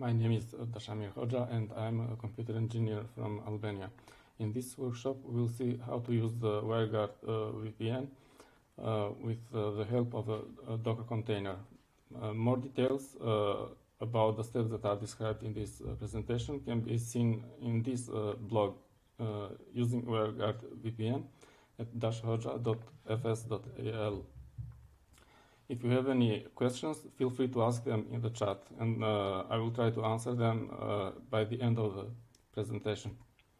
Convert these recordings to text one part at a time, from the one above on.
My name is Dashamir Hoxha and I'm a computer engineer from Albania. In this workshop we'll see how to use the WireGuard VPN with the help of a Docker container. More details about the steps that are described in this presentation can be seen in this blog using WireGuard VPN at dashhoxha.fs.al. If you have any questions, feel free to ask them in the chat, and I will try to answer them by the end of the presentation.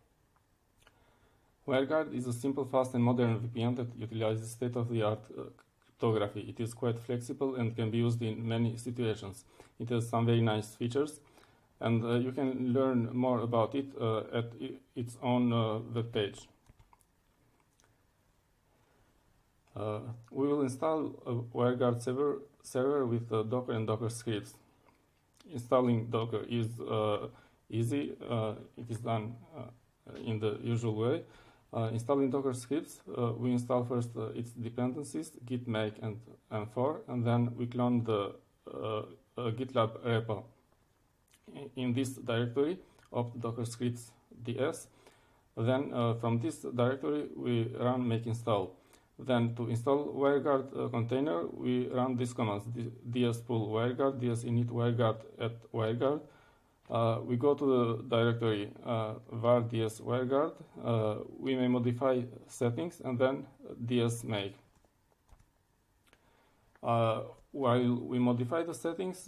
WireGuard is a simple, fast, and modern VPN that utilizes state-of-the-art cryptography. It is quite flexible and can be used in many situations. It has some very nice features, and you can learn more about it at its own web page. We will install a WireGuard server with Docker and Docker scripts. Installing Docker is easy. It is done in the usual way. Installing Docker scripts, we install first its dependencies, git, make, and for, and then we clone the GitLab repo. In this directory of Docker scripts ds, then from this directory we run make install. Then to install WireGuard container, we run these commands: ds pull WireGuard, ds init WireGuard at WireGuard. We go to the directory var ds WireGuard. We may modify settings and then ds make. While we modify the settings,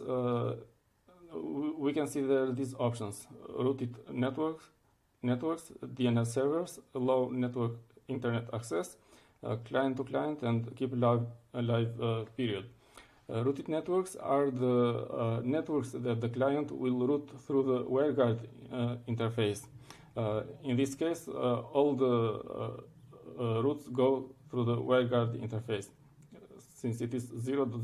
we can see there these options: rooted networks, DNS servers, allow network internet access, client to client, and keep alive period. Rooted networks are the networks that the client will route through the WireGuard interface. In this case, all the routes go through the WireGuard interface, since it is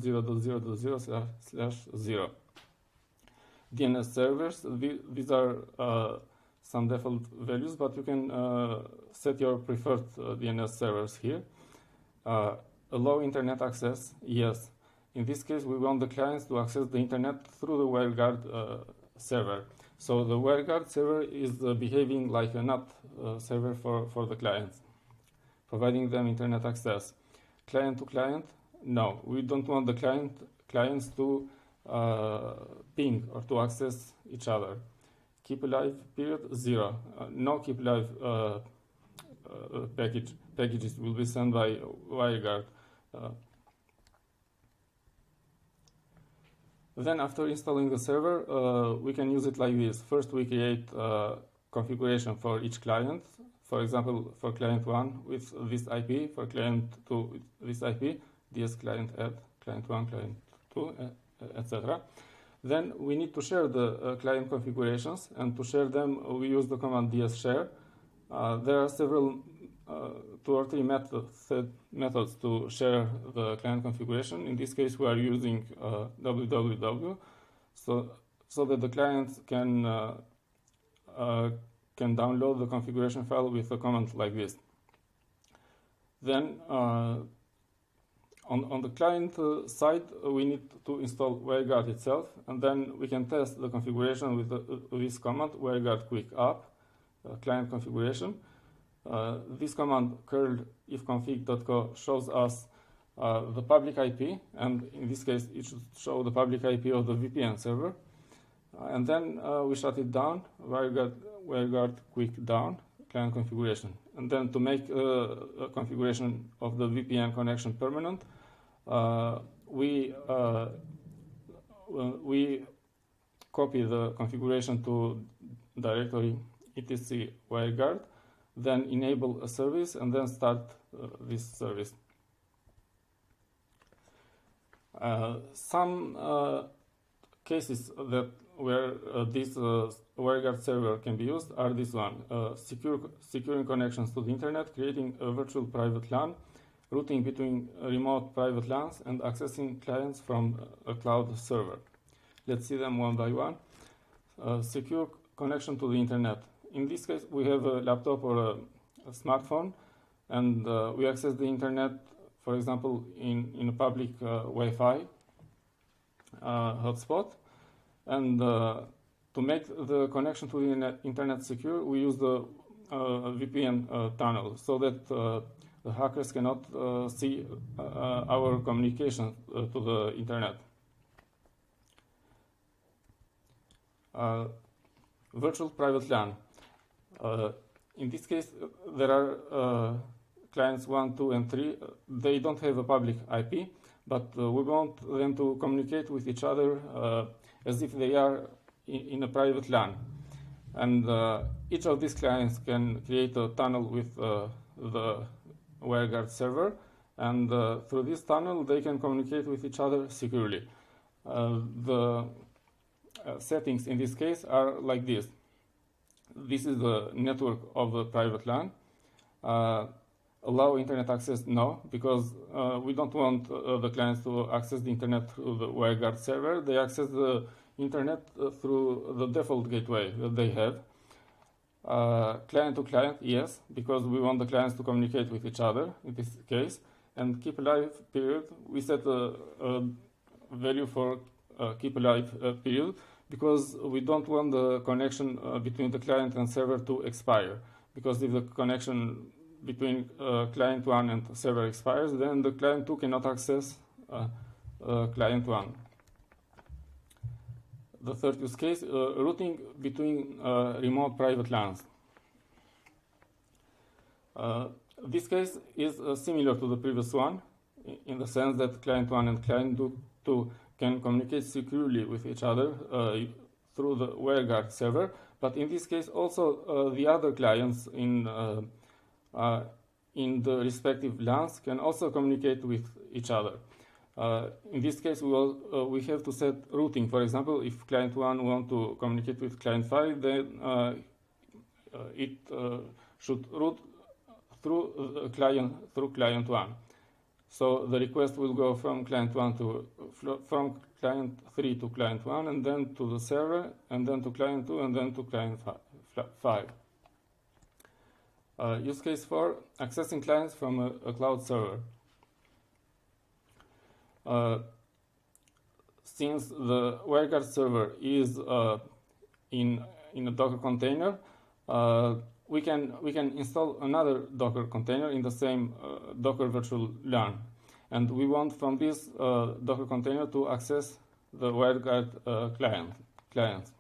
0.0.0.0/0. DNS servers, these are some default values, but you can set your preferred DNS servers here. Allow internet access, yes. In this case, we want the clients to access the internet through the WireGuard server. So the WireGuard server is behaving like a NAT server for the clients, providing them internet access. Client to client, no. We don't want the clients to ping or to access each other. Keep alive period 0. No keep alive packages will be sent by WireGuard. Then after installing the server, we can use it like this. First we create configuration for each client. For example, for client 1 with this IP, for client 2 with this IP, ds client add, client 1, client 2, etc. Then we need to share the client configurations, and to share them we use the command ds share. There are several 2 or 3 methods to share the client configuration. In this case we are using www, so that the clients can download the configuration file with a command like this. Then on the client side, we need to install WireGuard itself, and then we can test the configuration with this command, WireGuard quick app, client configuration. This command, curl ifconfig.co, shows us the public IP, and in this case it should show the public IP of the VPN server. And then we shut it down, WireGuard quick down, client configuration. And then to make a configuration of the VPN connection permanent, we copy the configuration to directory etc WireGuard, then enable a service, and then start this service. Some cases that where this WireGuard server can be used are this one: securing connections to the internet, creating a virtual private LAN, routing between remote private LANs, and accessing clients from a cloud server. Let's see them one by one. Secure connection to the internet. In this case, we have a laptop or a smartphone, and we access the internet, for example, in a public Wi-Fi hotspot, and To make the connection to the internet secure, we use the VPN tunnel so that the hackers cannot see our communication to the internet. Virtual private LAN. In this case, there are clients 1, 2, and 3. They don't have a public IP, but we want them to communicate with each other as if they are in a private LAN. And each of these clients can create a tunnel with the WireGuard server, and through this tunnel they can communicate with each other securely. The settings in this case are like this. This is the network of the private LAN. Allow internet access? No, because we don't want the clients to access the internet through the WireGuard server. They access the internet through the default gateway that they have. Client to client, yes, because we want the clients to communicate with each other in this case. And keep alive period, we set a value for keep alive period because we don't want the connection between the client and server to expire. Because if the connection between client 1 and server expires, then the client 2 cannot access client 1. The third use case, routing between remote private LANs. This case is similar to the previous one in the sense that client 1 and client 2 can communicate securely with each other through the WireGuard server, but in this case also the other clients in the respective LANs can also communicate with each other. In this case, we have to set routing. For example, if client 1 wants to communicate with client 5, then it should route through client 1. So the request will go from client 1 from client 3 to client 1, and then to the server, and then to client 2, and then to client 5. Use case 4, accessing clients from a cloud server. Since the WireGuard server is in a Docker container, we can install another Docker container in the same Docker virtual LAN, and we want from this Docker container to access the WireGuard clients.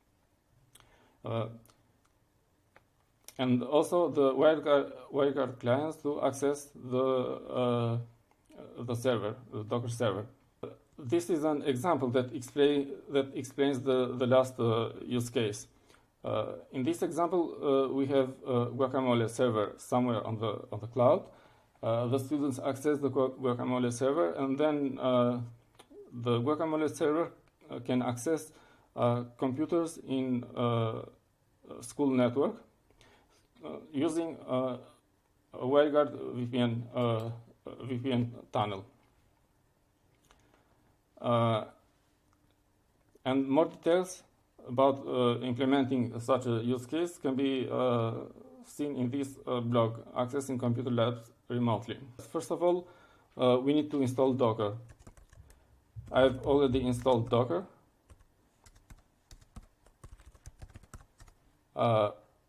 And also the WireGuard clients to access the server, the Docker server. This is an example that explains the last use case. In this example, we have a Guacamole server somewhere on the cloud. The students access the Guacamole server, and then the Guacamole server can access computers in school network using a WireGuard VPN tunnel. And more details about implementing such a use case can be seen in this blog, Accessing Computer Labs Remotely. First of all, we need to install Docker. I've already installed Docker.